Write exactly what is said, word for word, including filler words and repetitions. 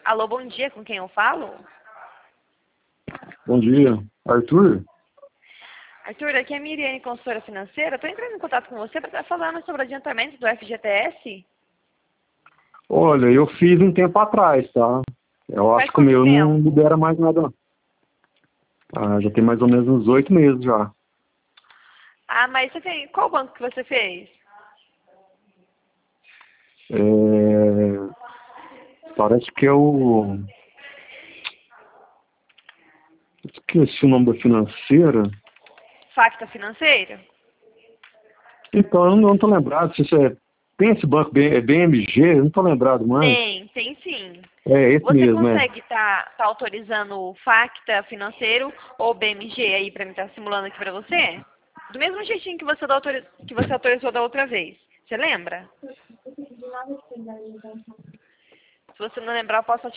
Alô, bom dia, com quem eu falo? Bom dia, Arthur? Arthur, aqui é a Miriane, consultora financeira. Estou entrando em contato com você para estar falando sobre o adiantamento do F G T S. Olha, eu fiz um tempo atrás, tá? Eu Faz acho que o quanto meu tempo? não libera mais nada, não. Ah, já tem mais ou menos uns oito meses já. Ah, mas você tem... Qual banco que você fez? É... Parece que é o... Esqueci o nome da financeira. Facta Financeira? Então, eu não tô lembrado se isso é... Tem esse banco, B- é B M G? Eu não tô lembrado mais. Tem, tem sim. É esse Você mesmo, é. consegue estar tá, tá autorizando o Facta Financeiro ou B M G aí para mim estar simulando aqui para você? Do mesmo jeitinho que você, autoriz... que você autorizou da outra vez. Você lembra? Se você não lembrar, eu posso